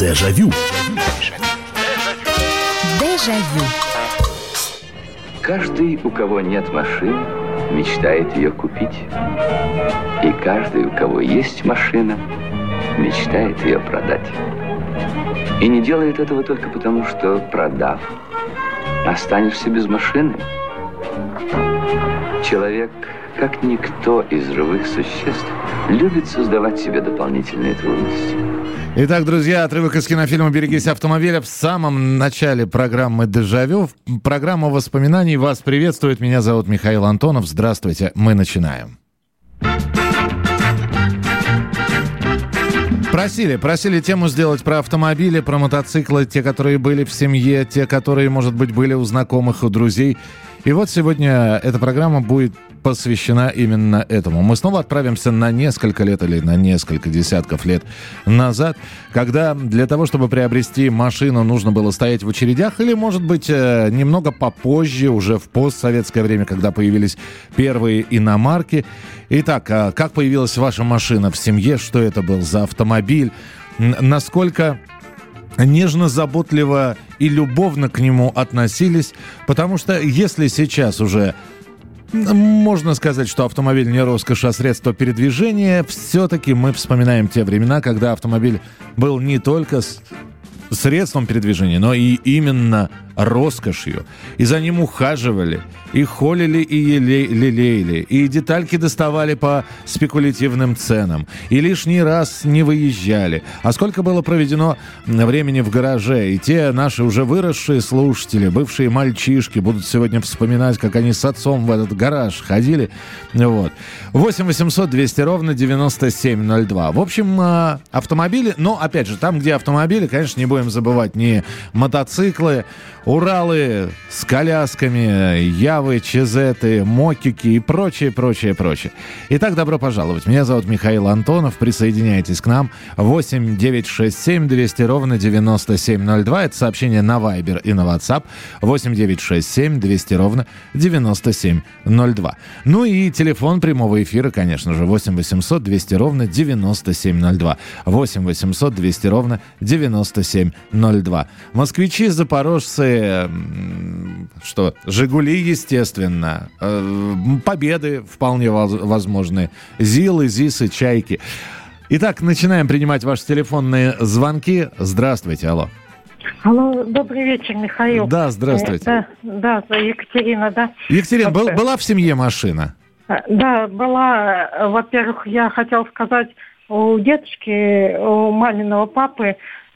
Дежавю. Дежавю. Каждый, у кого нет машины, мечтает ее купить. И каждый, у кого есть машина, мечтает ее продать. И не делает этого только потому, что, продав, останешься без машины. Человек, как никто из живых существ, любит создавать себе дополнительные трудности. Итак, друзья, отрывок из кинофильма «Берегись автомобиля» в самом начале программы «Дежавю». Программа воспоминаний вас приветствует. Меня зовут Михаил Антонов. Здравствуйте. Мы начинаем. Просили тему сделать про автомобили, про мотоциклы, те, которые были в семье, те, которые, может быть, были у знакомых, у друзей. И вот сегодня эта программа будет посвящена именно этому. Мы снова отправимся на несколько лет или на несколько десятков лет назад, когда для того, чтобы приобрести машину, нужно было стоять в очередях, или, может быть, немного попозже, уже в постсоветское время, когда появились первые иномарки. Итак, как появилась ваша машина в семье? Что это был за автомобиль? Насколько нежно, заботливо и любовно к нему относились? Потому что если сейчас уже можно сказать, что автомобиль не роскошь, а средство передвижения, все-таки мы вспоминаем те времена, когда автомобиль был не только средством передвижения, но и именно роскошью. И за ним ухаживали, и холили, и лелеяли, и детальки доставали по спекулятивным ценам, и лишний раз не выезжали. А сколько было проведено времени в гараже, и те наши уже выросшие слушатели, бывшие мальчишки, будут сегодня вспоминать, как они с отцом в этот гараж ходили. Вот. 8 800 200 ровно 9702. В общем, автомобили, но, опять же, там, где автомобили, конечно, не будем забывать ни мотоциклы, Уралы с колясками, Явы, Чезеты, Мокики и прочее. Итак, добро пожаловать. Меня зовут Михаил Антонов. Присоединяйтесь к нам. 8 967 200 ровно 9702. Это сообщение на Viber и на WhatsApp. 8 967 200 ровно 9702. Ну и телефон прямого эфира, конечно же, 8 800 200 ровно 9702. 8 800 200 ровно 9702. Москвичи, запорожцы, что, «Жигули», естественно, «Победы» вполне возможны, «Зилы», «Зисы», «Чайки». Итак, начинаем принимать ваши телефонные звонки. Здравствуйте, алло. Алло, добрый вечер, Михаил. Да, здравствуйте. Да, Екатерина, да. Екатерина, была в семье машина? Да, была. Во-первых, я хотела сказать, у дедушки, у маминого папы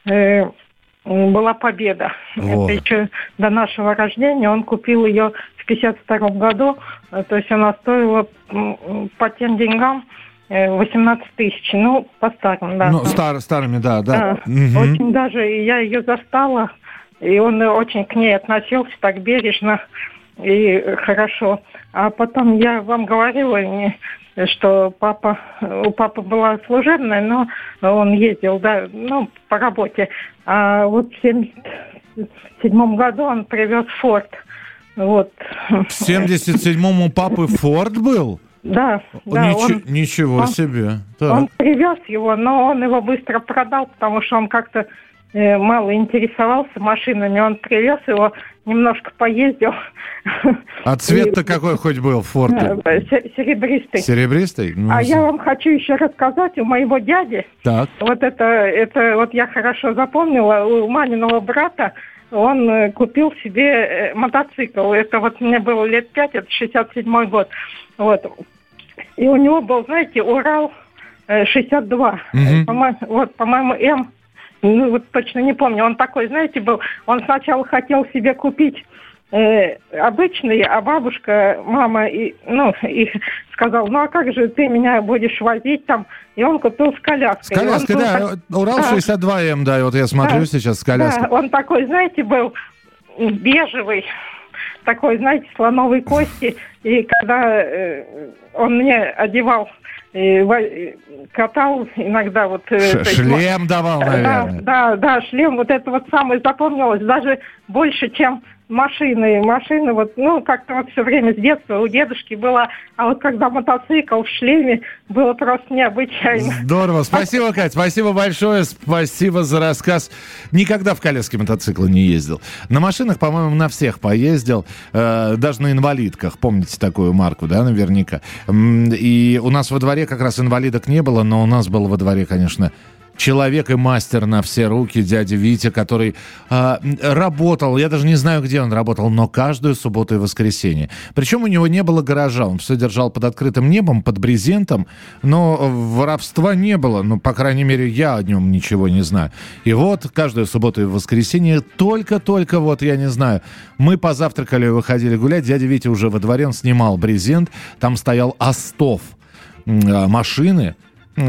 была «Победа». Вот. Это еще до нашего рождения. Он купил ее в 52 году. То есть она стоила по тем деньгам 18 тысяч. Ну, по старым, да. Ну, старыми, да. Угу. Очень даже я ее застала. И он очень к ней относился так бережно и хорошо. А потом я вам говорила, что у папы была служебная, но он ездил, да, по работе. А вот в 77 году он привез «Форд». Вот. В 77-м у папы «Форд» был? Да. Ничего себе. Так. Он привез его, но он его быстро продал, потому что он как-то мало интересовался машинами. Он привез его, немножко поездил. А цвет-то какой хоть был в «Форде»? Серебристый. Серебристый? Я вам хочу еще рассказать, у моего дяди, так. вот это вот я хорошо запомнила, у маминого брата он купил себе мотоцикл. Это вот мне было лет 5, это 67-й год. Вот. И у него был, знаете, Урал 62. По-моему, М. Вот точно не помню. Он такой, знаете, был. Он сначала хотел себе купить обычный, а бабушка, мама, и сказала, а как же ты меня будешь возить там? И он купил с коляской. С коляской, да. Урал 62М, да, вот я смотрю сейчас с коляской. Да, он такой, знаете, был бежевый, такой, знаете, слоновой кости. И когда он мне одевал, катал иногда вот... Шлем давал, наверное. Да, шлем. Вот это вот самое запомнилось. Даже больше, чем машины, вот, ну, как-то вот все время с детства у дедушки было, а вот когда мотоцикл в шлеме, было просто необычайно. Здорово. Спасибо, Кать, спасибо большое, спасибо за рассказ. Никогда в коляске мотоцикла не ездил. На машинах, по-моему, на всех поездил, даже на инвалидках, помните такую марку, да, наверняка. И у нас во дворе как раз инвалидок не было, но у нас был во дворе, конечно, человек и мастер на все руки, дядя Витя, который работал, я даже не знаю, где он работал, но каждую субботу и воскресенье. Причем у него не было гаража, он все держал под открытым небом, под брезентом, но воровства не было, ну, по крайней мере, я о нем ничего не знаю. И вот каждую субботу и воскресенье только вот, я не знаю, мы позавтракали и выходили гулять, дядя Витя уже во дворе, он снимал брезент, там стоял остов машины,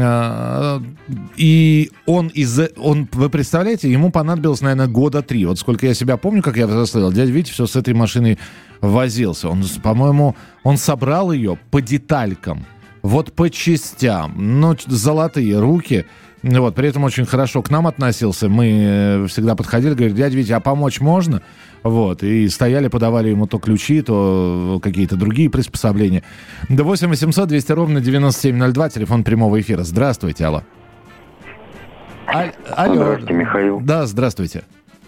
и он, вы представляете, ему понадобилось, наверное, 3 года. Вот сколько я себя помню, как я взрослел, дядя Витя все с этой машиной возился. Он, по-моему, он собрал ее по деталькам, вот по частям, но золотые руки. Вот, при этом очень хорошо к нам относился. Мы всегда подходили, говорили: дядя Витя, а помочь можно? Вот, и стояли, подавали ему то ключи, то какие-то другие приспособления. До 8 800 200 ровно 9702, телефон прямого эфира. Здравствуйте, алло. Алло. Здравствуйте, Михаил. Да, здравствуйте.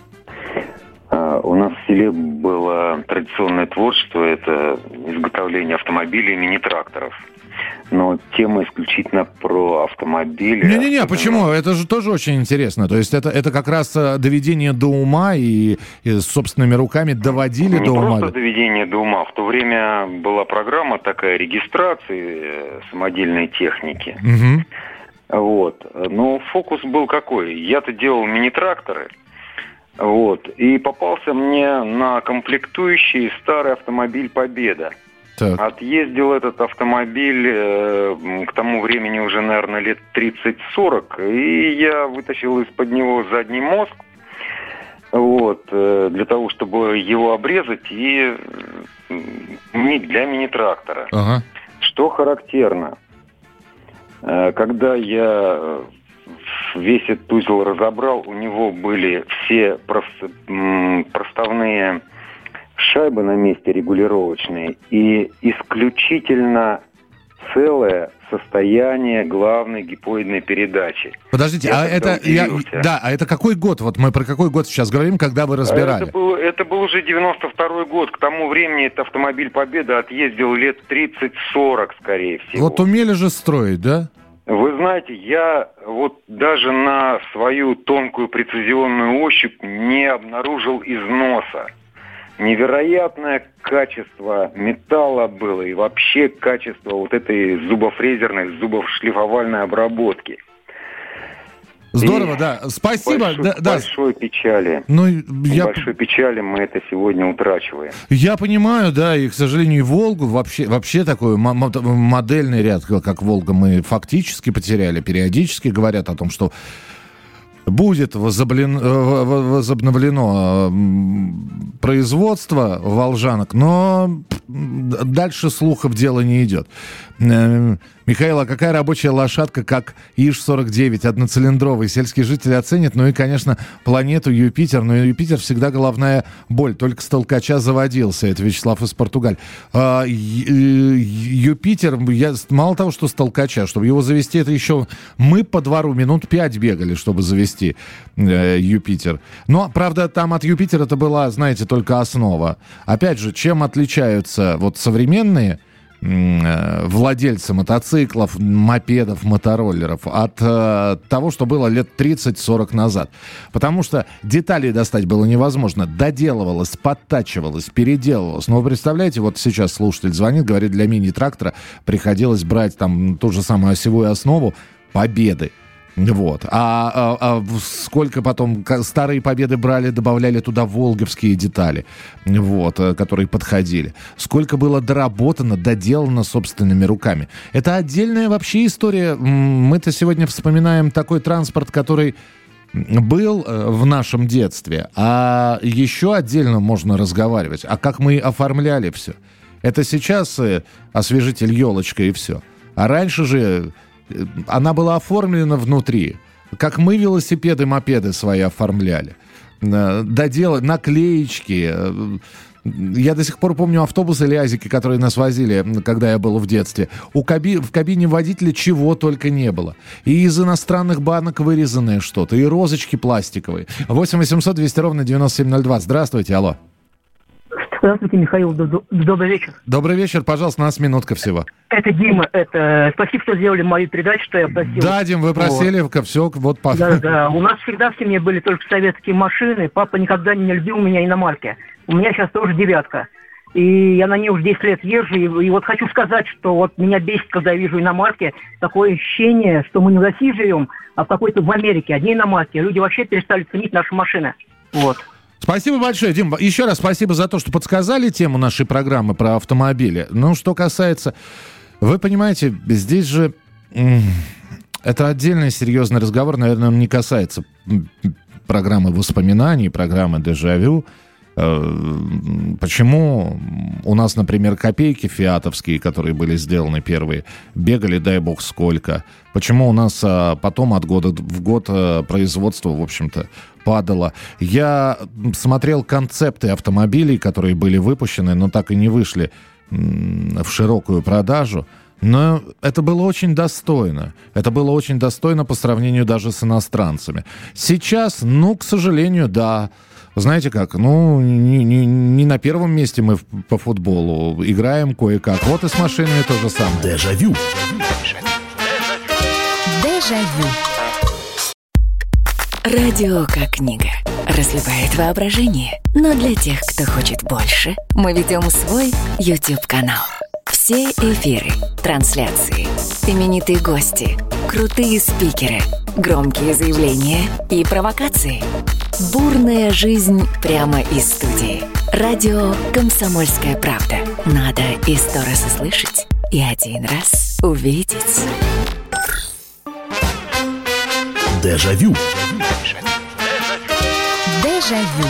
У нас в селе было традиционное творчество, это изготовление автомобилей и мини-тракторов. Но тема исключительно про автомобили. Не-не-не, почему? Это же тоже очень интересно. То есть это как раз доведение до ума и собственными руками доводили до ума. Не просто доведение до ума. В то время была программа такая регистрации самодельной техники. Угу. Вот. Но фокус был какой? Я-то делал мини-тракторы. Вот. И попался мне на комплектующий старый автомобиль «Победа». Так. Отъездил этот автомобиль к тому времени уже, наверное, лет 30-40, и я вытащил из-под него задний мозг, вот, для того, чтобы его обрезать и для мини-трактора. Ага. Что характерно, когда я весь этот узел разобрал, у него были все проставные шайбы на месте регулировочные и исключительно целое состояние главной гипоидной передачи. Подождите, а это какой год? Вот мы про какой год сейчас говорим, когда вы разбирали? Это был уже 92-й год. К тому времени этот автомобиль «Победа» отъездил лет 30-40, скорее всего. Вот умели же строить, да? Вы знаете, я вот даже на свою тонкую прецизионную ощупь не обнаружил износа. Невероятное качество металла было и вообще качество вот этой зубофрезерной, зубошлифовальной обработки. Здорово, да. Спасибо. Большой печали. Большой печали мы это сегодня утрачиваем. Я понимаю, да, и, к сожалению, Волгу, вообще такой модельный ряд, как Волга, мы фактически потеряли. Периодически говорят о том, что будет возобновлено производство волжанок, но дальше слухов дело не идет. Михаил, а какая рабочая лошадка, как ИЖ-49, одноцилиндровый? Сельские жители оценят. Ну и, конечно, планету Юпитер. Но Юпитер всегда головная боль. Только с толкача заводился. Это Вячеслав из Португалии. Юпитер, мало того, что с толкача, чтобы его завести, это еще мы по двору минут 5 бегали, чтобы завести Юпитер. Но, правда, там от Юпитера это была, знаете, только основа. Опять же, чем отличаются вот современные владельцы мотоциклов, мопедов, мотороллеров от того, что было лет 30-40 назад. Потому что деталей достать было невозможно. Доделывалось, подтачивалось, переделывалось. Но вы представляете, вот сейчас слушатель звонит, говорит, для мини-трактора приходилось брать там ту же самую осевую основу «Победы». Вот. А сколько потом старые «Победы» брали, добавляли туда волговские детали, вот, которые подходили. Сколько было доработано, доделано собственными руками. Это отдельная вообще история. Мы-то сегодня вспоминаем такой транспорт, который был в нашем детстве. А еще отдельно можно разговаривать. А как мы оформляли все. Это сейчас освежитель елочка и все. А раньше же она была оформлена внутри, как мы велосипеды, мопеды свои оформляли. доделать, наклеечки. Я до сих пор помню автобусы лязики, которые нас возили, когда я был в детстве. В кабине водителя чего только не было. И из иностранных банок вырезанное что-то, и розочки пластиковые. 8 800 200 ровно 9702. Здравствуйте, алло. Здравствуйте, Михаил, добрый вечер. Добрый вечер, пожалуйста, у нас минутка всего. Это Дима, спасибо, что сделали мою передачу, что я просил. Да, Дим, вы просили, вот. Все, вот... Да, у нас всегда в семье были только советские машины, папа никогда не любил меня иномарки. У меня сейчас тоже 9-ка, и я на ней уже 10 лет езжу, и вот хочу сказать, что вот меня бесит, когда я вижу иномарки, такое ощущение, что мы не в России живем, а в какой-то в Америке, одни иномарки, люди вообще перестали ценить наши машины, вот. Спасибо большое, Дим. Еще раз спасибо за то, что подсказали тему нашей программы про автомобили. Ну, что касается... Вы понимаете, здесь же... Это отдельный серьезный разговор, наверное, он не касается программы воспоминаний, программы «Дежавю». Почему у нас, например, копейки фиатовские, которые были сделаны первые, бегали, дай бог, сколько? Почему у нас потом от года в год производство, в общем-то, падало? Я смотрел концепты автомобилей, которые были выпущены, но так и не вышли в широкую продажу. Но это было очень достойно. Это было очень достойно по сравнению даже с иностранцами. Сейчас, к сожалению, да. Знаете как, не на первом месте мы по футболу. Играем кое-как. Вот и с машинами то же самое. Дежавю. Дежавю. Радио как книга. Разливает воображение. Но для тех, кто хочет больше, мы ведем свой YouTube-канал. Все эфиры, трансляции, именитые гости, крутые спикеры, громкие заявления и провокации. Бурная жизнь прямо из студии. Радио «Комсомольская правда». Надо и 100 раз услышать, и 1 раз увидеть. Дежавю. Дежавю.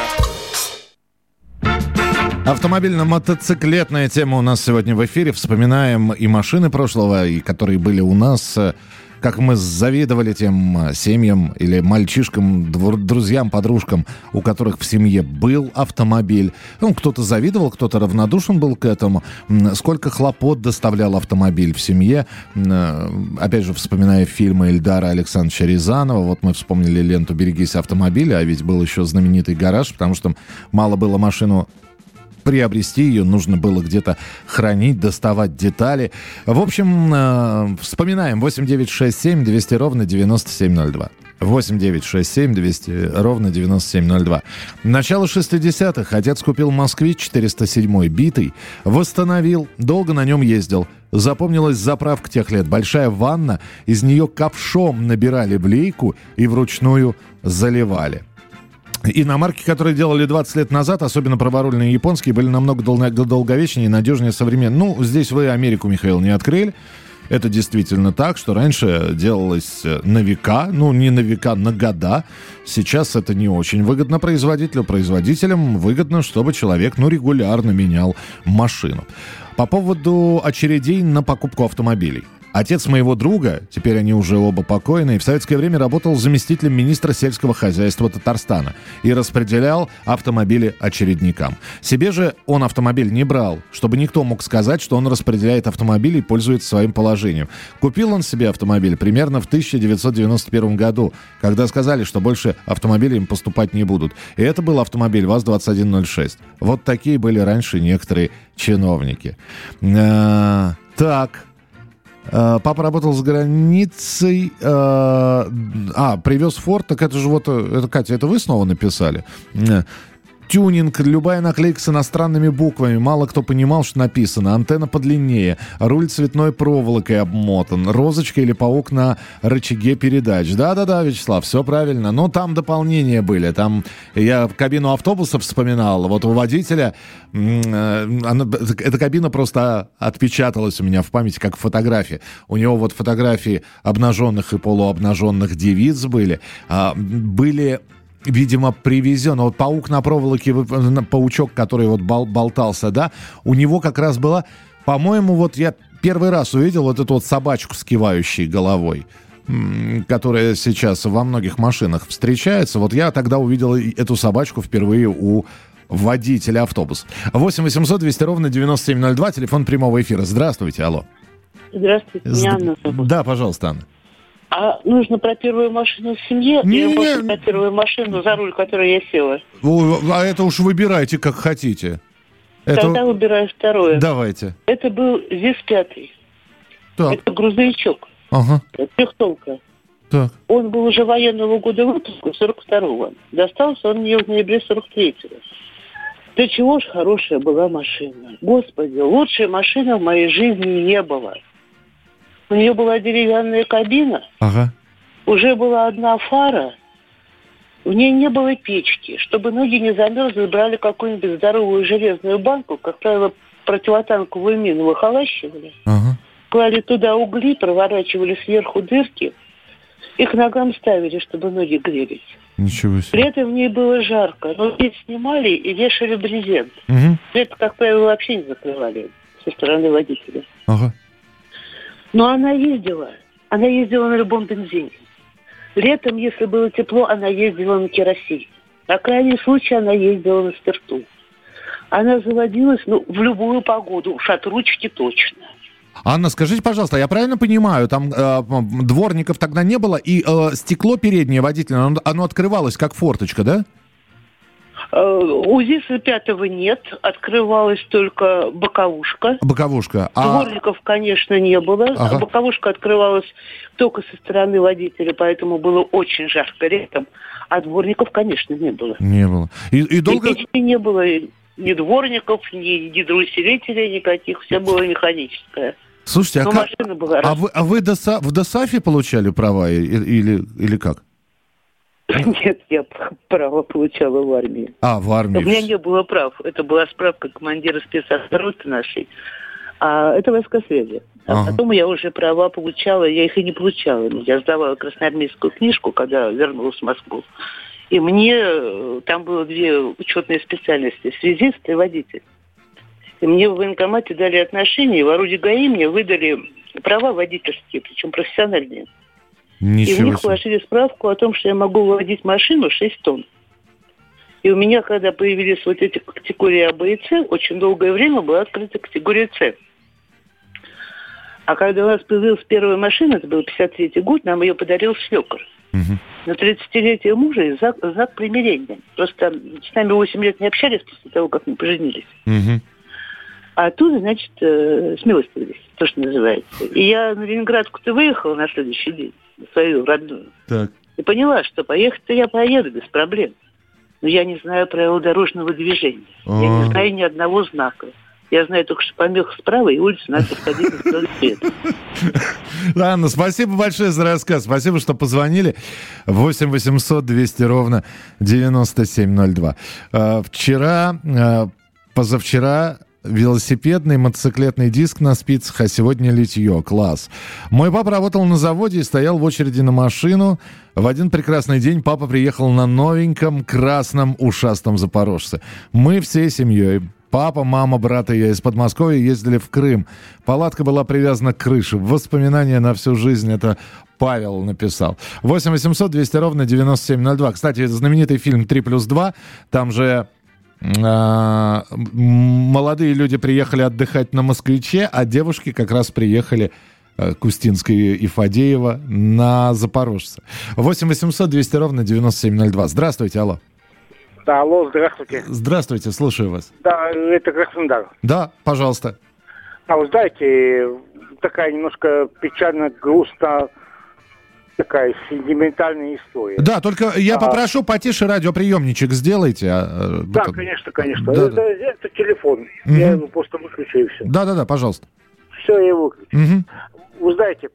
Автомобильно-мотоциклетная тема у нас сегодня в эфире. Вспоминаем и машины прошлого, и которые были у нас. Как мы завидовали тем семьям или мальчишкам, друзьям, подружкам, у которых в семье был автомобиль. Кто-то завидовал, кто-то равнодушен был к этому. Сколько хлопот доставлял автомобиль в семье. Опять же, вспоминая фильмы Эльдара Александровича Рязанова, вот мы вспомнили ленту «Берегись автомобиля», а ведь был еще знаменитый гараж, потому что мало было машину приобрести, ее нужно было где-то хранить, доставать детали. В общем, вспоминаем. 8 9 6 7 200 ровно 9702. 8 9 6 7 200 ровно 9702. Начало 60-х. Отец купил «Москвич» 407 битый, восстановил, долго на нем ездил. Запомнилась заправка тех лет. Большая ванна, из нее ковшом набирали блейку и вручную заливали. Иномарки, которые делали 20 лет назад, особенно праворульные японские, были намного долговечнее и надежнее современных. Здесь вы Америку, Михаил, не открыли. Это действительно так, что раньше делалось на века, не на века, на года. Сейчас это не очень выгодно производителю. Производителям выгодно, чтобы человек, регулярно менял машину. По поводу очередей на покупку автомобилей. Отец моего друга, теперь они уже оба покойные, в советское время работал заместителем министра сельского хозяйства Татарстана и распределял автомобили очередникам. Себе же он автомобиль не брал, чтобы никто мог сказать, что он распределяет автомобили и пользуется своим положением. Купил он себе автомобиль примерно в 1991 году, когда сказали, что больше автомобилей им поступать не будут. И это был автомобиль ВАЗ-2106. Вот такие были раньше некоторые чиновники. Так... Папа работал за границей, привез Форд, так это же Катя, это вы снова написали? Тюнинг, любая наклейка с иностранными буквами. Мало кто понимал, что написано. Антенна подлиннее. Руль цветной проволокой обмотан. Розочка или паук на рычаге передач. Да-да-да, Вячеслав, все правильно. Но там дополнения были. Там я кабину автобуса вспоминал. Вот у водителя эта кабина просто отпечаталась у меня в памяти как фотография. У него вот фотографии обнаженных и полуобнаженных девиц были. Видимо, привезен. Вот паук на проволоке, паучок, который вот болтался, да, у него как раз была, по-моему, вот я первый раз увидел вот эту вот собачку с кивающей головой. которая сейчас во многих машинах встречается. Вот я тогда увидел эту собачку впервые у водителя автобуса. 8 800 200 ровно 9702, телефон прямого эфира. Здравствуйте, алло. Здравствуйте, меня Анна зовут. Да, пожалуйста, Анна. А нужно про первую машину в семье или можно про первую машину, за руль которой я села? А это уж выбирайте, как хотите. Тогда выбираю второе. Давайте. Это был ЗИС-5. Так. Это грузовичок. Ага. Трехтонка. Так. Он был уже военного года выпуска, 42-го. Достался он мне в ноябре 43-го. Да чего ж хорошая была машина. Господи, лучшей машины в моей жизни не было. У нее была деревянная кабина. Ага. Уже была одна фара. В ней не было печки. Чтобы ноги не замерзли, брали какую-нибудь здоровую железную банку, как правило, противотанковую мину выхолащивали. Ага. Клали туда угли, проворачивали сверху дырки. Их ногам ставили, чтобы ноги грелись. Ничего себе. При этом в ней было жарко. Но здесь снимали и вешали брезент. Угу. Это, как правило, вообще не закрывали со стороны водителя. Ага. Но она ездила на любом бензине. Летом, если было тепло, она ездила на керосине. На крайний случай она ездила на спирту. Она заводилась, в любую погоду, уж от ручки точно. Анна, скажите, пожалуйста, я правильно понимаю, там дворников тогда не было, и стекло переднее водителя, оно открывалось как форточка, да? У ЗИСа-5 нет, открывалась только боковушка. Боковушка. Дворников, конечно, не было. Ага. Боковушка открывалась только со стороны водителя, поэтому было очень жарко летом. А дворников, конечно, не было. Не было. И долго... И не было ни дворников, ни гидроусилителей никаких, все было механическое. Слушайте, но машина была а вы в ДОСАФе получали права или как? Нет, я право получала в армии. В армии. У меня не было прав. Это была справка командира спецотроты нашей. А это войска связи. А потом я уже права получала, я их и не получала. Я сдавала красноармейскую книжку, когда вернулась в Москву. И мне там было 2 учетные специальности. Связист и водитель. И мне в военкомате дали отношения, и в орудии ГАИ мне выдали права водительские, причем профессиональные. Ничего и в них вложили справку о том, что я могу водить машину 6 тонн. И у меня, когда появились вот эти категории А, Б и С, очень долгое время была открыта категория С. А когда у нас появилась первая машина, это был 53-й год, нам ее подарил свекор. Угу. На 30-летие мужа и знак примирения. Просто с нами 8 лет не общались после того, как мы поженились. Угу. А тут, значит, смилостивились, то, что называется. И я на Ленинградку-то выехала на следующий день, на свою родную. Так. И поняла, что поехать-то я поеду без проблем. Но я не знаю правил дорожного движения. Я не знаю ни одного знака. Я знаю только, что помех справа, и улицу надо подходить на сторону света. Анна, спасибо большое за рассказ. Спасибо, что позвонили. 8 800 200 ровно 9702. Позавчера велосипедный мотоциклетный диск на спицах, а сегодня литье. Класс. Мой папа работал на заводе и стоял в очереди на машину. В один прекрасный день папа приехал на новеньком красном ушастом запорожце. Мы всей семьей, папа, мама, брат и я из Подмосковья ездили в Крым. Палатка была привязана к крыше. Воспоминания на всю жизнь. Это Павел написал. 8 800 200 ровно 9702. Кстати, это знаменитый фильм «3+2». Там же молодые люди приехали отдыхать на «Москвиче», а девушки как раз приехали, Кустинская и Фадеева, на запорожце. 8 800 200 ровно 9702. Здравствуйте, алло. Да, алло, здравствуйте. Здравствуйте, слушаю вас. Да, это Краснодар. Да, пожалуйста. Вы знаете, такая немножко печально, грустно, такая сентиментальная история. Да, только я попрошу потише радиоприемничек сделайте. Да, конечно. Да, это телефон. Я его просто выключу и все. Да, пожалуйста. Все, я его выключу. Вы знаете,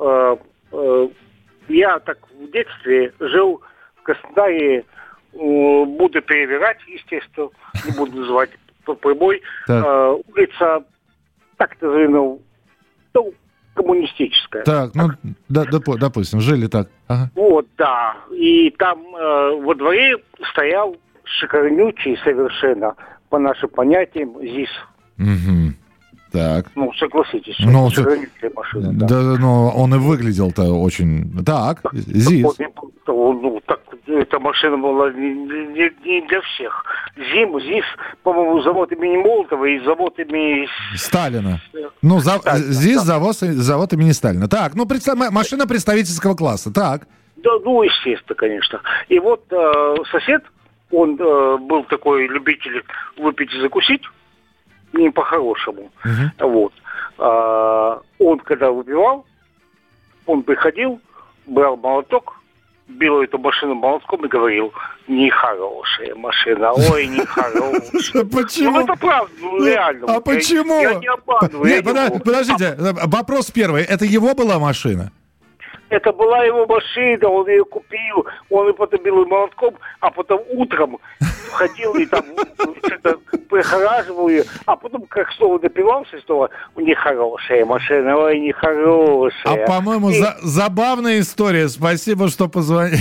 я так в детстве жил в Краснодаре, буду перевирать, естественно, не буду называть по прямой. Улица, так назовем, коммунистическая. Так, допустим, жили так. Ага. Вот, да. И там во дворе стоял шикарнючий совершенно, по нашим понятиям, ЗИС. Угу. Так. Ну, согласитесь, Ну, заграничная машина. Да, но он и выглядел-то очень... Так, ЗИС. Ну, так, эта машина была не для всех. ЗИС, по-моему, завод имени Молотова и завод имени... Сталина. Ну, ЗИС, завод имени Сталина. Так, ну, машина представительского класса, так. Да, ну, естественно, конечно. И вот сосед, он был такой любитель выпить и закусить, не по-хорошему. Вот. Он, когда выпивал, он приходил, брал молоток, бил эту машину молотком и говорил: нехорошая машина, ой, нехорошая. Почему? Ну, это правда, ну, реально. А почему? Я не обманываю. Нет, подождите, вопрос первый. Это его была машина? Это была его машина, он ее купил, он и потом бил ее молотком, а потом утром ходил и там что-то прихораживал ее, а потом, как снова допивался, снова: нехорошая машина, ой, нехорошая. А, по-моему, забавная история. Спасибо, что позвонили.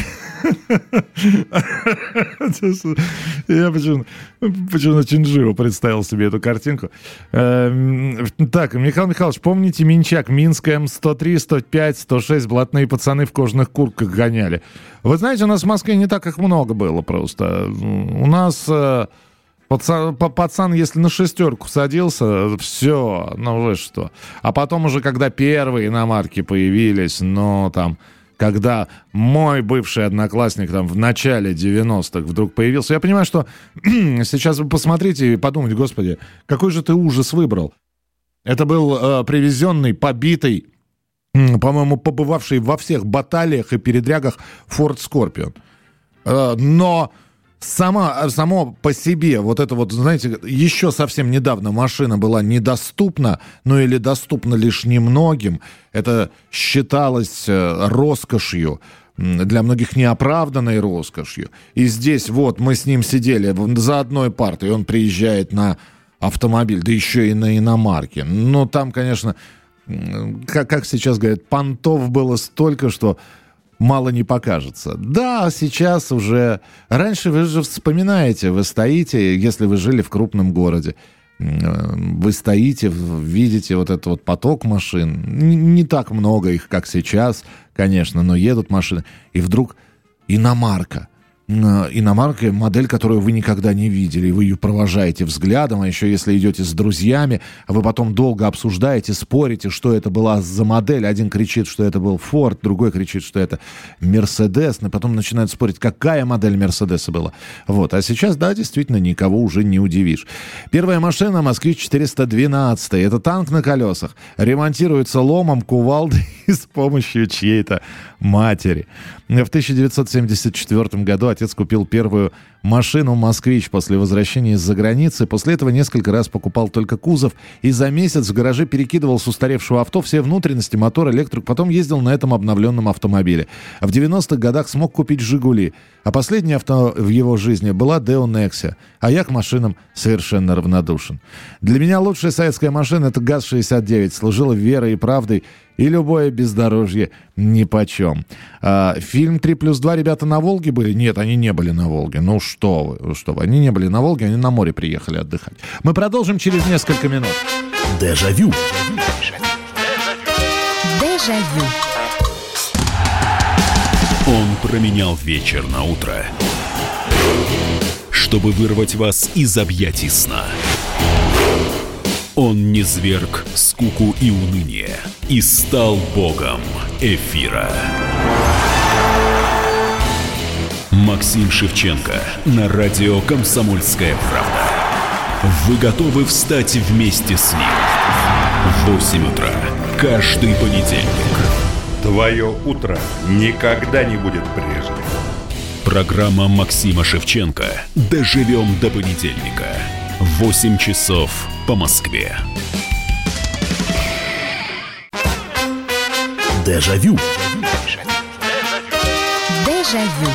Я почему-то очень живо представил себе эту картинку. Так, Михаил Михайлович, помните Минчак, Минск, М103, 105, 106, блатные пацаны в кожаных куртках гоняли? Вы знаете, у нас в Москве не так их много было просто. У нас пацан, если на шестерку садился, все, ну вы что. А потом уже, когда первые иномарки появились, ну там... Когда мой бывший одноклассник там в начале 90-х вдруг появился, я понимаю, что сейчас вы посмотрите и подумайте: господи, какой же ты ужас выбрал. Это был привезенный, побитый, по-моему, побывавший во всех баталиях и передрягах Ford Scorpion. Но само по себе вот это вот, знаете, еще совсем недавно машина была недоступна, ну или доступна лишь немногим. Это считалось роскошью, для многих неоправданной роскошью. И здесь вот мы с ним сидели за одной партой, он приезжает на автомобиль, да еще и на иномарке. Ну там, конечно, как сейчас говорят, понтов было столько, что... мало не покажется. Да, сейчас уже... Раньше вы же вспоминаете, вы стоите, если вы жили в крупном городе, вы стоите, видите вот этот вот поток машин. Не так много их, как сейчас, конечно, но едут машины. И вдруг иномарка. Иномарка, модель, которую вы никогда не видели. Вы ее провожаете взглядом, а еще если идете с друзьями, вы потом долго обсуждаете, спорите, что это была за модель. Один кричит, что это был Ford, другой кричит, что это Mercedes, и потом начинают спорить, какая модель Мерседеса была. Вот. А сейчас, да, действительно, никого уже не удивишь. Первая машина «Москвич-412». Это танк на колесах. Ремонтируется ломом, кувалдой и с помощью чьей-то матери. В 1974 году отец купил первую машину «Москвич» после возвращения из-за границы. После этого несколько раз покупал только кузов и за месяц в гараже перекидывал с устаревшего авто все внутренности, мотор, электрику. Потом ездил на этом обновленном автомобиле. В 90-х годах смог купить «Жигули». А последнее авто в его жизни была Deo Nexia. А я к машинам совершенно равнодушен. Для меня лучшая советская машина — это ГАЗ-69. Служила верой и правдой. И любое бездорожье нипочем. Фильм «3+2» ребята на Волге были? Нет, они не были на Волге. Ну что вы. Они не были на Волге, они на море приехали отдыхать. Мы продолжим через несколько минут. Дежавю. Дежавю. Он променял вечер на утро, чтобы вырвать вас из объятий сна. Он низвергг скуку и уныние и стал богом эфира. Максим Шевченко на радио «Комсомольская правда». Вы готовы встать вместе с ним? В 8 утра каждый понедельник. Твое утро никогда не будет прежним. Программа Максима Шевченко «Доживем до понедельника». 8 часов по Москве. Дежавю. Дежавю.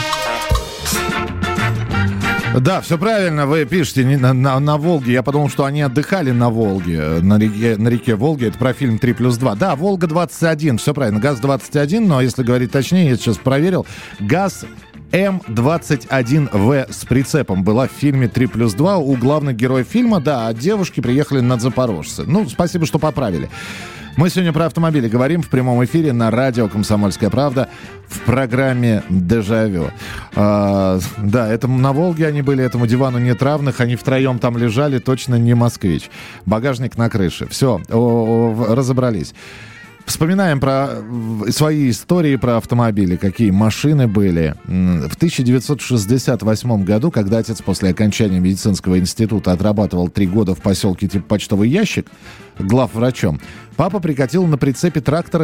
Да, все правильно, вы пишете на Волге. Я подумал, что они отдыхали на Волге, на реке Волге. Это про фильм «3+2». Да, Волга-21, все правильно, ГАЗ-21, но если говорить точнее, я сейчас проверил, ГАЗ М-21В с прицепом была в фильме «3+2». У главных героев фильма, да, девушки приехали на Запорожце. Ну, спасибо, что поправили. Мы сегодня про автомобили говорим в прямом эфире на радио «Комсомольская правда» в программе «Дежавю». Да, это на «Волге» они были, этому дивану нет равных, они втроем там лежали, точно не «Москвич». Багажник на крыше. Все, разобрались. Вспоминаем про свои истории про автомобили, какие машины были. В 1968 году, когда отец после окончания медицинского института отрабатывал 3 года в поселке типа почтовый ящик главврачом, папа прикатил на прицепе трактора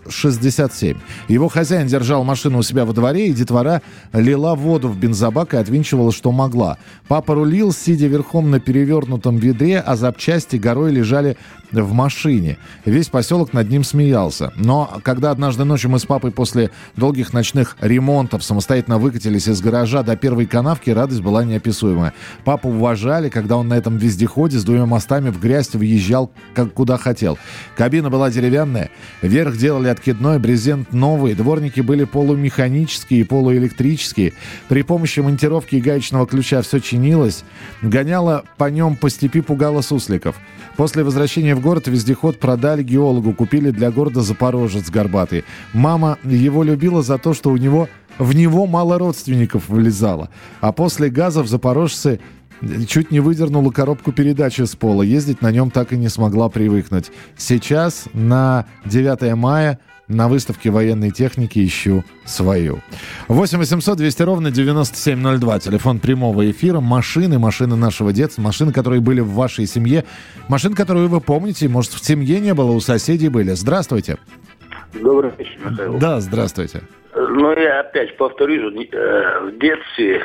ГАЗ-67. Его хозяин держал машину у себя во дворе, и детвора лила воду в бензобак и отвинчивала, что могла. Папа рулил, сидя верхом на перевернутом ведре, а запчасти горой лежали в машине. Весь поселок над ним смеялся. Но когда однажды ночью мы с папой после долгих ночных ремонтов самостоятельно выкатились из гаража до первой канавки, радость была неописуемая. Папу уважали, когда он на этом вездеходе с 2 мостами в грязь въезжал куда хотел. Кабина была деревянная, верх делали откидной, брезент новый, дворники были полумеханические и полуэлектрические. При помощи монтировки и гаечного ключа все чинилось. Гоняло по нем по степи, пугало сусликов. После возвращения в город вездеход продали геологу, купили для города Запорожец горбатый. Мама его любила за то, что в него мало родственников влезало. А после газа в Запорожце чуть не выдернула коробку передач из пола. Ездить на нем так и не смогла привыкнуть. Сейчас на 9 мая на выставке военной техники ищу свою. 8 800 200 ровно 9702. Телефон прямого эфира. Машины нашего детства. Машины, которые были в вашей семье. Машины, которые вы помните. Может, в семье не было, у соседей были. Здравствуйте. Добрый вечер, Михаил. Да, здравствуйте. Ну, я опять повторюсь. В детстве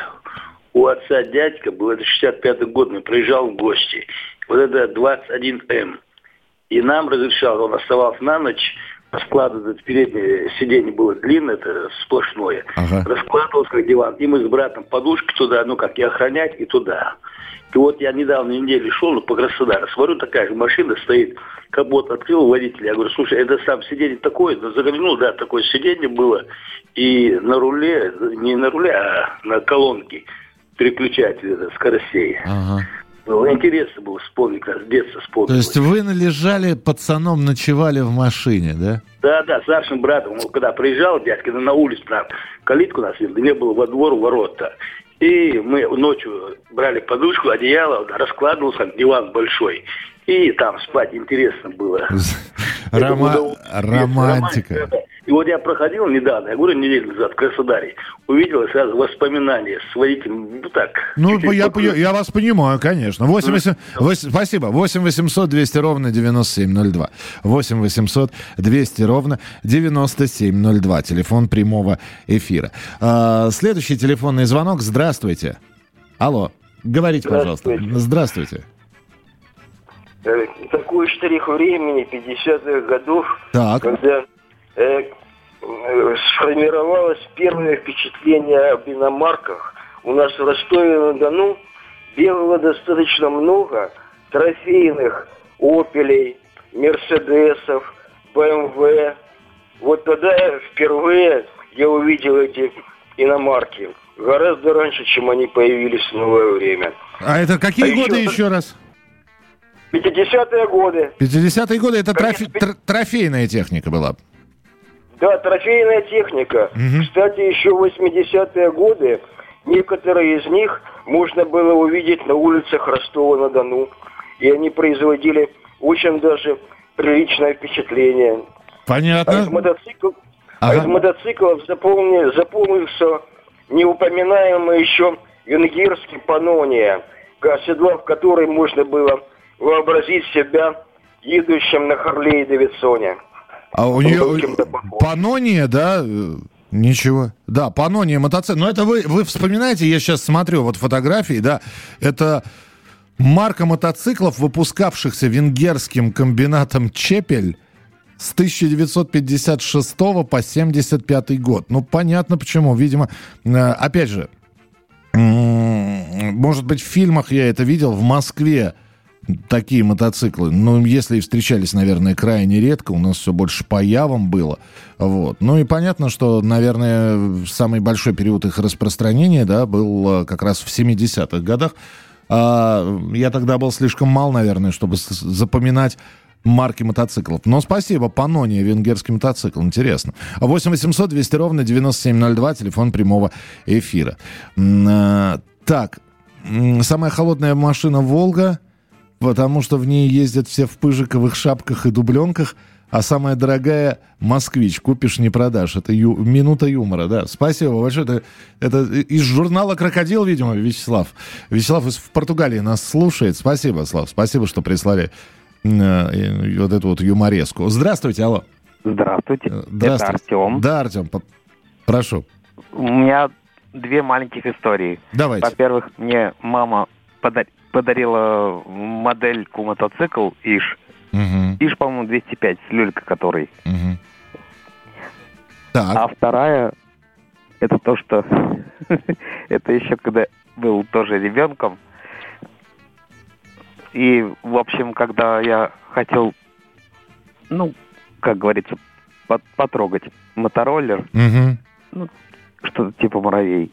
у отца дядька был, это 65-й год, мы приезжал в гости. Вот это 21М. И нам разрешал, он оставался на ночь, раскладывать, переднее сиденье было длинное, это сплошное. Ага. Раскладывался как диван. И мы с братом подушки туда, как и охранять, и туда. И вот я недавно неделю шел по Краснодару, смотрю, такая же машина стоит, капот открыл водитель. Я говорю, слушай, это сам сиденье такое? Заглянул, да, такое сиденье было. И на руле, не на руле, а на колонке переключатель скоростей. Ага. Ну, интересно было вспомнить, как с детства вспомнил. То есть вы лежали пацаном, ночевали в машине, да? Да, с старшим братом. Он когда приезжал, дядька, на улицу, калитку нас не было во двор, ворота. И мы ночью брали подушку, одеяло, раскладывался, диван большой. И там спать интересно было. Романтика. И вот я проходил недавно, я говорю, неделю назад в Краснодаре, увидел сразу воспоминания с водителем, так. Ну, я вас понимаю, конечно. Спасибо. 8 800 200 ровно 9702. 8 800 200 ровно 9702. Телефон прямого эфира. Следующий телефонный звонок. Здравствуйте. Алло. Говорите, пожалуйста. Здравствуйте. Такой штрих времени 50-х годов, так. Когда сформировалось первое впечатление об иномарках. У нас в Ростове-на-Дону было достаточно много трофейных «Опелей», «Мерседесов», «БМВ». Вот тогда впервые я увидел эти иномарки. Гораздо раньше, чем они появились в новое время. А это какие годы еще раз? 50-е годы. 50-е годы это трофейная техника была. Да, трофейная техника. Угу. Кстати, еще в 80-е годы некоторые из них можно было увидеть на улицах Ростова-на-Дону. И они производили очень даже приличное впечатление. Понятно. А из мотоциклов запомнился неупоминаемый еще венгерский Паннония, оседлав который можно было вообразить себя едущим на Харлей-Дэвидсоне. А у нее Паннония, да? Ничего. Да, Паннония мотоцикл. Но это вы вспоминаете, я сейчас смотрю вот фотографии, да, это марка мотоциклов, выпускавшихся венгерским комбинатом «Чепель» с 1956 по 1975 год. Ну, понятно почему. Видимо, опять же, может быть, в фильмах я это видел, в Москве такие мотоциклы, ну, если и встречались, наверное, крайне редко, у нас все больше по явам было, вот. Ну, и понятно, что, наверное, самый большой период их распространения, да, был как раз в 70-х годах. Я тогда был слишком мал, наверное, чтобы запоминать марки мотоциклов. Но спасибо, Панония, венгерский мотоцикл, интересно. 8 800 200 ровно 9702, телефон прямого эфира. Так, самая холодная машина «Волга», потому что в ней ездят все в пыжиковых шапках и дубленках, а самая дорогая «Москвич». Купишь, не продашь. Это минута юмора, да. Спасибо большое. Это из журнала «Крокодил», видимо, Вячеслав. Вячеслав в Португалии нас слушает. Спасибо, Слав. Спасибо, что прислали вот эту вот юмореску. Здравствуйте, алло. Здравствуйте. Это Артем. Да, Артем, прошу. У меня две маленьких истории. Давайте. Во-первых, мне мама подарила модельку мотоцикл Иш. Угу. Иш, по-моему, 205, с люлькой которой. Угу. Так. А вторая, это то, что это еще когда был тоже ребенком. И, в общем, когда я хотел, ну, как говорится, потрогать мотороллер, ну, что-то типа муравей.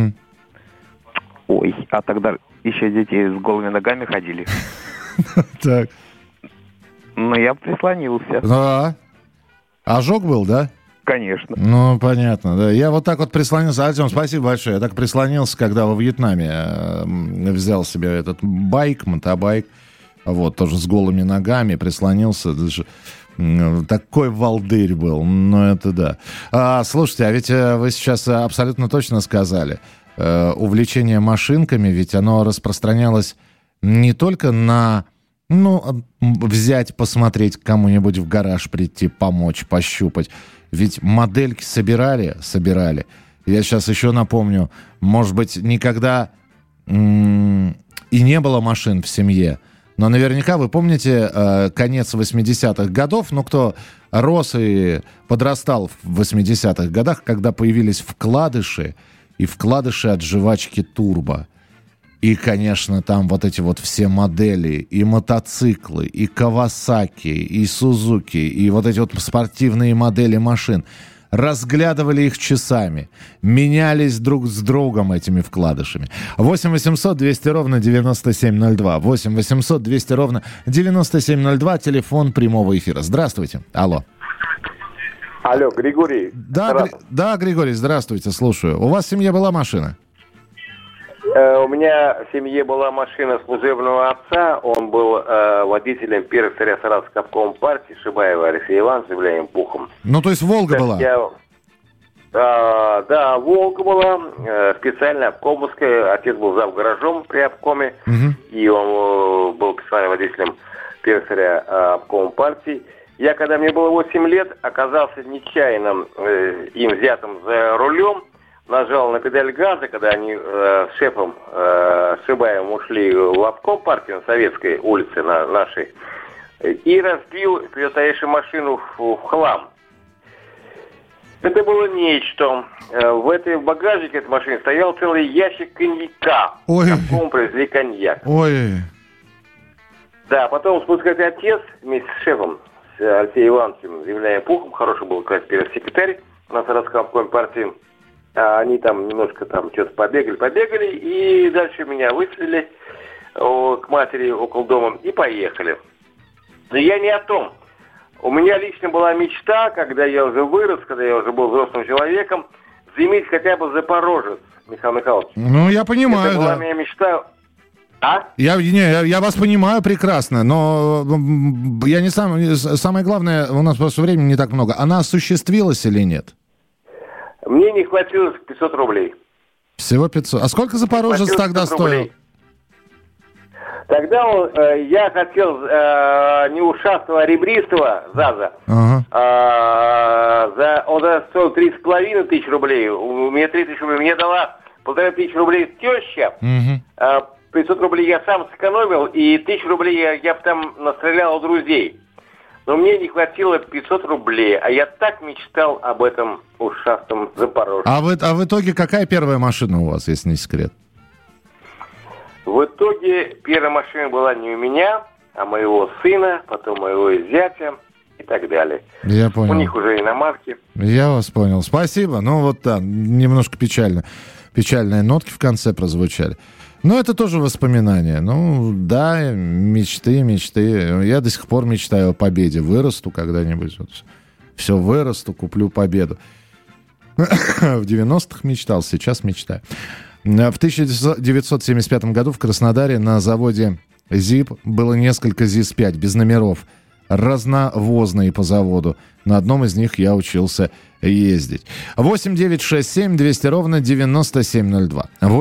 Ой, а тогда еще дети с голыми ногами ходили. Так. Ну, я прислонился. Да. Ожог был, да? Конечно. Ну, понятно, да. Я вот так вот прислонился. Артем, спасибо большое. Я так прислонился, когда во Вьетнаме взял себе этот мотобайк, вот, тоже с голыми ногами, прислонился. Даже такой волдырь был, ну, это да. Слушайте, а ведь вы сейчас абсолютно точно сказали. Увлечение машинками, ведь оно распространялось не только на... Ну, взять, посмотреть, кому-нибудь в гараж прийти, помочь, пощупать. Ведь модельки собирали. Я сейчас еще напомню, может быть, никогда и не было машин в семье, но наверняка вы помните конец 80-х годов, ну, кто рос и подрастал в 80-х годах, когда появились вкладыши, и вкладыши от жвачки «Турбо». И, конечно, там вот эти вот все модели, и мотоциклы, и Кавасаки, и Сузуки, и вот эти вот спортивные модели машин. Разглядывали их часами, менялись друг с другом этими вкладышами. 8 800 200 ровно 9702. 8 800 200 ровно 9702, телефон прямого эфира. Здравствуйте. Алло. Алло, Григорий. Да, Григорий, здравствуйте, слушаю. У вас в семье была машина? У меня в семье была машина служебного отца. Он был водителем первого царя Саратовской обкома партии Шибаева Алексея Ивановича, являем Пухом. Ну, то есть «Волга» была? Да, «Волга» была, специально обкомовская. Отец был завгаражом при обкоме, и он был специальным водителем первого царя обкома партии. Я, когда мне было 8 лет, оказался нечаянно им взятым за рулем. Нажал на педаль газа, когда они с шефом Шибаевым ушли в обком партии на Советской улице на нашей, и разбил стоящую машину в хлам. Это было нечто. В багажнике этой машины стоял целый ящик коньяка. Ой. Обком привезли коньяк. Ой. Да, потом спускается отец вместе с шефом, с Алексеем Ивановичем, являем Пухом, хороший был, кстати, первый секретарь на Саратовской обкоме партии. Они там немножко там что-то побегали, и дальше меня выселили к матери около дома и поехали. Но я не о том. У меня лично была мечта, когда я уже вырос, когда я уже был взрослым человеком, заиметь хотя бы Запорожец, Михаил Михайлович. Ну, я понимаю, это была моя мечта. Я вас понимаю прекрасно, но я не самое главное, у нас просто времени не так много. Она осуществилась или нет? Мне не хватило 500 рублей. Всего 500. А сколько Запорожец тогда стоил? Тогда я хотел не ушастого, а ребристого ЗАЗа. Он стоил 3,5 тысяч рублей. У меня 3 тысячи рублей. Мне дала 1500 рублей теща. 500 рублей я сам сэкономил, и 1000 рублей я там настрелял у друзей. Но мне не хватило 500 рублей, а я так мечтал об этом ушастом Запорожце. А в итоге какая первая машина у вас, если не секрет? В итоге первая машина была не у меня, а моего сына, потом моего зятя и так далее. Я понял. У них уже иномарки. Я вас понял. Спасибо. Ну вот да, немножко печально. Печальные нотки в конце прозвучали. Но это тоже воспоминания. Ну да, мечты. Я до сих пор мечтаю о победе. Вырасту когда-нибудь. Вот, все вырасту, куплю победу. В 90-х мечтал, сейчас мечтаю. В 1975 году в Краснодаре на заводе ЗИП было несколько ЗИС-5 без номеров. Разновозные по заводу. На одном из них я учился ездить. 8-967-200-97-02.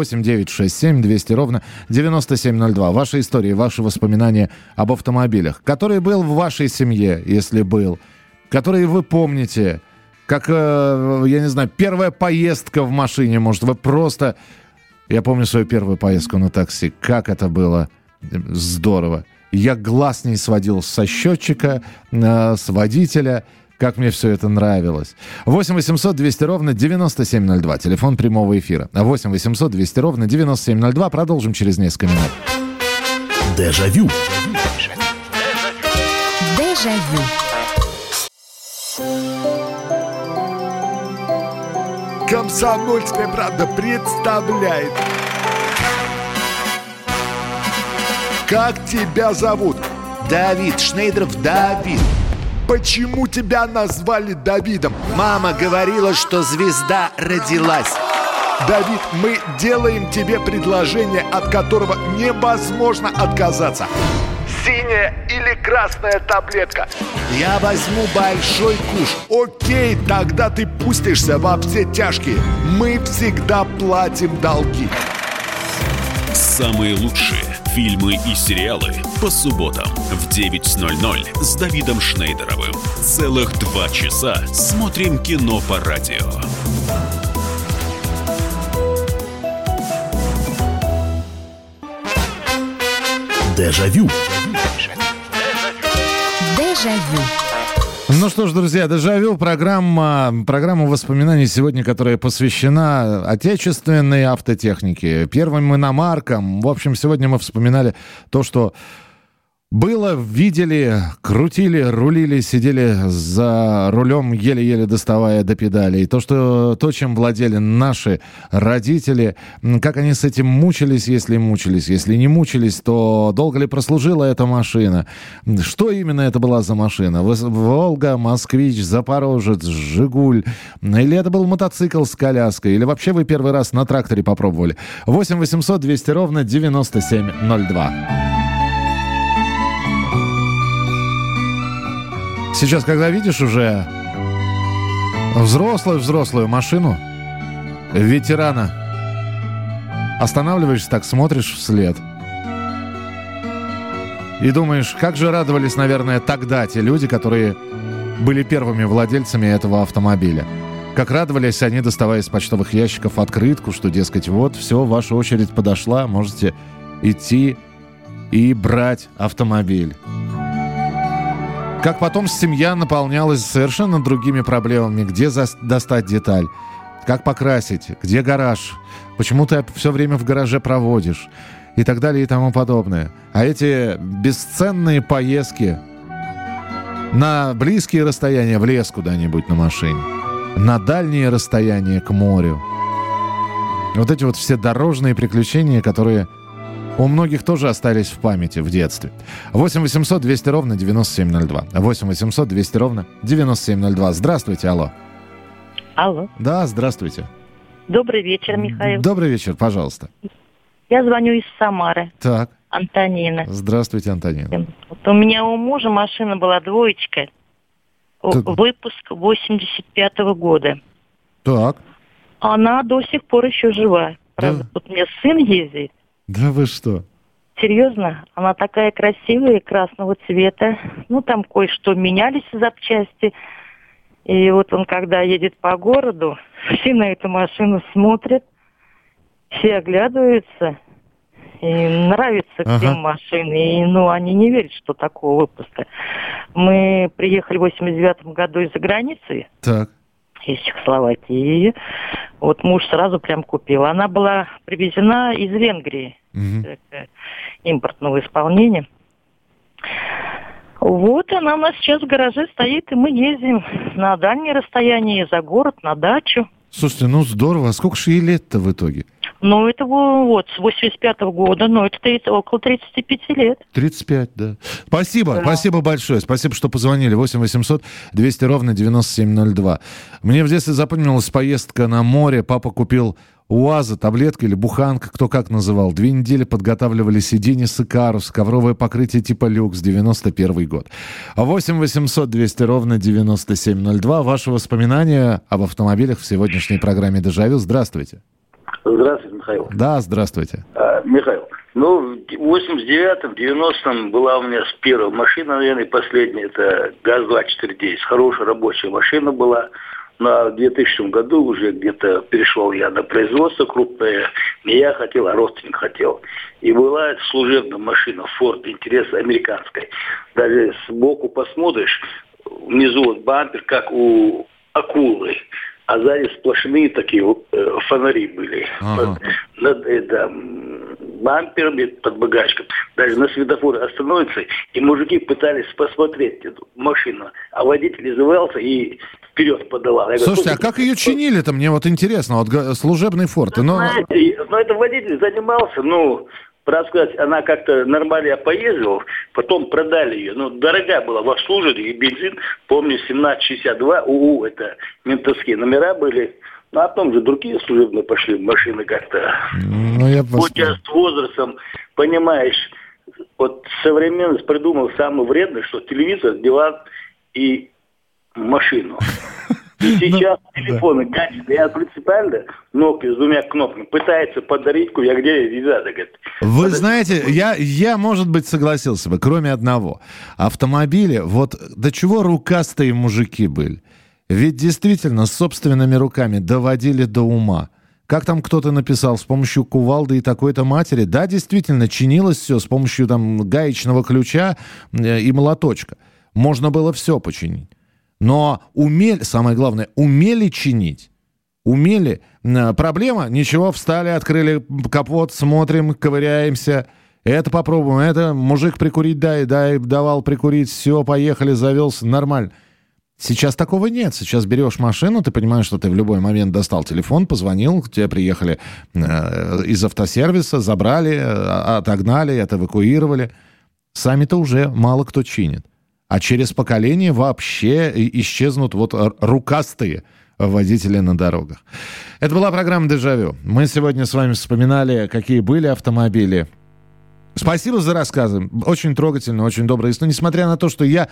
8-967-200-97-02. Ваши истории, ваши воспоминания об автомобилях. Который был в вашей семье, если был. Которые вы помните. Как, я не знаю, первая поездка в машине. Может, вы просто... Я помню свою первую поездку на такси. Как это было здорово. Я глаз не сводил со счетчика, с водителя. Как мне все это нравилось. 8-800-200-97-02. Телефон прямого эфира. 8-800-200-97-02. Продолжим через несколько минут. Дежавю. Дежавю. Комсомольская правда представляет. Как тебя зовут? Давид Шнейдров Давид. Почему тебя назвали Давидом? Мама говорила, что звезда родилась. Давид, мы делаем тебе предложение, от которого невозможно отказаться. Синяя или красная таблетка? Я возьму большой куш. Окей, тогда ты пустишься во все тяжкие. Мы всегда платим долги. Самые лучшие фильмы и сериалы по субботам в 9:00 с Давидом Шнейдеровым. Целых 2 часа смотрим кино по радио. Дежавю. Дежавю. Ну что ж, друзья, «Дежавю» программа воспоминаний сегодня, которая посвящена отечественной автотехнике, первым иномаркам. В общем, сегодня мы вспоминали то, что было, видели, крутили, рулили, сидели за рулем, еле-еле доставая до педалей. То, чем владели наши родители, как они с этим мучились, если не мучились, то долго ли прослужила эта машина. Что именно это была за машина? «Волга», «Москвич», «Запорожец», «Жигуль». Или это был мотоцикл с коляской? Или вообще вы первый раз на тракторе попробовали? 8 800 200 ровно 9702. Сейчас, когда видишь уже взрослую машину, ветерана, останавливаешься так, смотришь вслед и думаешь, как же радовались, наверное, тогда те люди, которые были первыми владельцами этого автомобиля. Как радовались они, доставая из почтовых ящиков открытку, что, дескать, вот, все, ваша очередь подошла, можете идти и брать автомобиль. Как потом семья наполнялась совершенно другими проблемами. Где достать деталь? Как покрасить? Где гараж? Почему ты все время в гараже проводишь? И так далее и тому подобное. А эти бесценные поездки на близкие расстояния в лес куда-нибудь на машине, на дальние расстояния к морю. Вот эти вот все дорожные приключения, которые... у многих тоже остались в памяти в детстве. 8 800 200 ровно 9702. 8 800 200 ровно 9702. Здравствуйте, алло. Алло. Да, здравствуйте. Добрый вечер, Михаил. Добрый вечер, пожалуйста. Я звоню из Самары. Так. Антонина. Здравствуйте, Антонина. Вот у меня у мужа машина была двоечка. Выпуск 85-го года. Так. Она до сих пор еще жива. Правда, да. тут у меня сын ездит. Да вы что? Серьезно? Она такая красивая, красного цвета. Ну, там кое-что менялись запчасти. И вот он, когда едет по городу, все на эту машину смотрят, все оглядываются, и нравится всем машины. И, они не верят, что такого выпуска. Мы приехали в 89-м году из-за границы. Так. из Чехословакии. Вот муж сразу прям купил. Она была привезена из Венгрии. Импортного исполнения. Вот она у нас сейчас в гараже стоит, и мы ездим на дальние расстояния, за город, на дачу. Слушайте, ну здорово. А сколько же ей лет-то в итоге? Ну, это вот с 85-го года, но это около 35 лет. 35, да. Спасибо, да. Спасибо большое. Спасибо, что позвонили. 8 800 200 ровно 9702. Мне в детстве запомнилась поездка на море. Папа купил УАЗа, таблетка или буханка, кто как называл. 2 недели подготавливали сиденье с Икарус, ковровое покрытие типа люкс, 91 год. 8 800 200 ровно 9702. Ваши воспоминания об автомобилях в сегодняшней программе «Дежавю». Здравствуйте. Здравствуйте, Михаил. Да, здравствуйте. Михаил, ну, в 89-м, 90-м была у меня первая машина, наверное, последняя, это ГАЗ-2410. Хорошая рабочая машина была. В 2000 году уже где-то перешел я на производство крупное. Не я хотел, а родственник хотел. И была служебная машина Ford Интерес американская. Даже сбоку посмотришь, внизу вот бампер, как у акулы. А сзади сплошные такие фонари были. Ага. Над бамперами, под багажником. Даже на светофоре остановится, и мужики пытались посмотреть эту машину. А водитель изывался и вперед подавал. Слушайте, а как ее чинили-то? Мне вот интересно. Вот служебный Форд. Знаете, это водитель занимался, правда сказать, она как-то нормально я поездил, потом продали ее. Дорогая была в обслуживании, и бензин, помню, 1762, УУ, это ментовские номера были. А потом же другие служебные пошли, машины как-то. Вот сейчас с возрастом, понимаешь, вот современность придумал самое вредное, что телевизор, диван и машину. И сейчас телефоны гаджеты, я принципиально Nokia с 2 кнопками пытается подарить, я где не надо, говорит. Вы знаете, я, может быть, согласился бы, кроме одного. Автомобили, вот до чего рукастые мужики были. Ведь действительно с собственными руками доводили до ума. Как там кто-то написал, с помощью кувалды и такой-то матери. Да, действительно, чинилось все с помощью гаечного ключа и молоточка. Можно было все починить. Но самое главное, умели чинить. Умели. Проблема, ничего, встали, открыли капот, смотрим, ковыряемся. Это попробуем, это мужик прикурить дай, давал прикурить, все, поехали, завелся, нормально. Сейчас такого нет. Сейчас берешь машину, ты понимаешь, что ты в любой момент достал телефон, позвонил, к тебе приехали из автосервиса, забрали, отогнали, это эвакуировали. Сами-то уже мало кто чинит. А через поколение вообще исчезнут рукастые водители на дорогах. Это была программа «Дежавю». Мы сегодня с вами вспоминали, какие были автомобили. Спасибо за рассказы. Очень трогательно, очень добрая история. Несмотря на то, что я,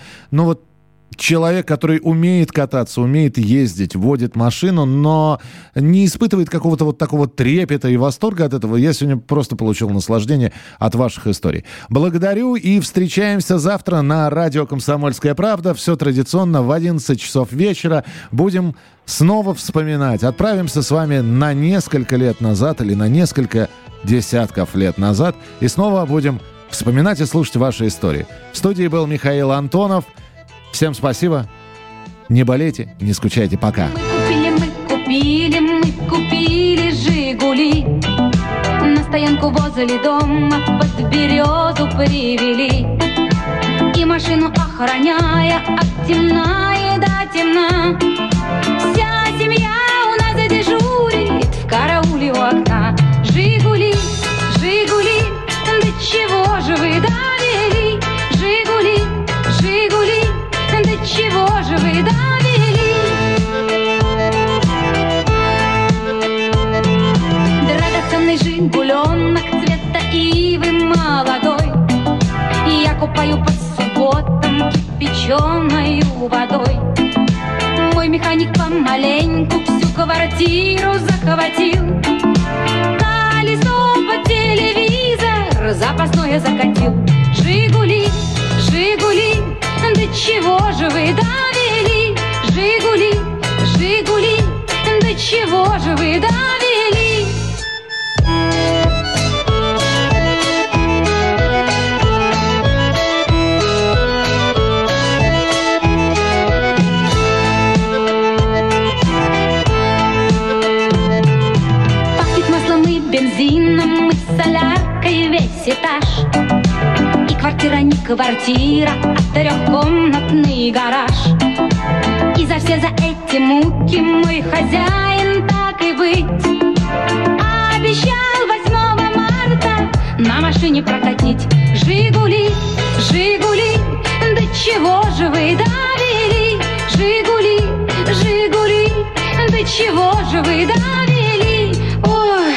человек, который умеет кататься, умеет ездить, водит машину, но не испытывает какого-то такого трепета и восторга от этого. Я сегодня просто получил наслаждение от ваших историй. Благодарю и встречаемся завтра на радио «Комсомольская правда». Все традиционно в 11 часов вечера. Будем снова вспоминать. Отправимся с вами на несколько лет назад или на несколько десятков лет назад и снова будем вспоминать и слушать ваши истории. В студии был Михаил Антонов. Всем спасибо. Не болейте, не скучайте. Пока. Мы купили «Жигули». На стоянку возле дома под березу привели. И машину охраняя от темна и до темна. Вся семья у нас дежурит в карауле у окна. «Жигули, Жигули, до чего же вы довели? Жигули, Жигули, до чего же вы довели?» Драгоценный жигуленок цвета ивы молодой я купаю по субботам кипяченою водой. Мой механик помаленьку всю квартиру захватил. Колесо под телевизор запасное закатил. «Жигули, Жигули, до чего же вы довели? Жигули, Жигули, до чего же вы довели?» бензином и соляркой весь этаж. И квартира не квартира, а трехкомнатный гараж. И за все за эти муки мой хозяин так и быть обещал 8 марта на машине прокатить Жигули, Жигули, до чего же вы довели? Жигули, Жигули, до чего же вы довели? Ой.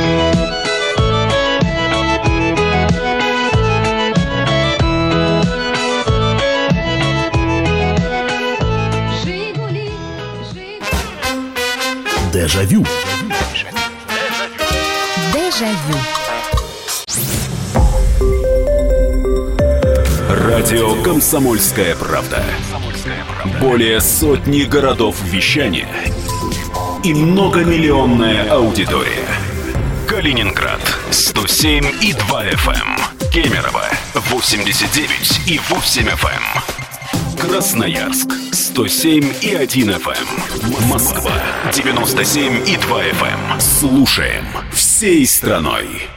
Жигули, Жигули. Дежавю. Дежавю. Радио «Комсомольская правда». Более сотни городов вещания и многомиллионная аудитория. Калининград 107,2 FM. Кемерово 89,8 FM. Красноярск 107,1 FM. Москва 97,2 FM. Слушаем всей страной.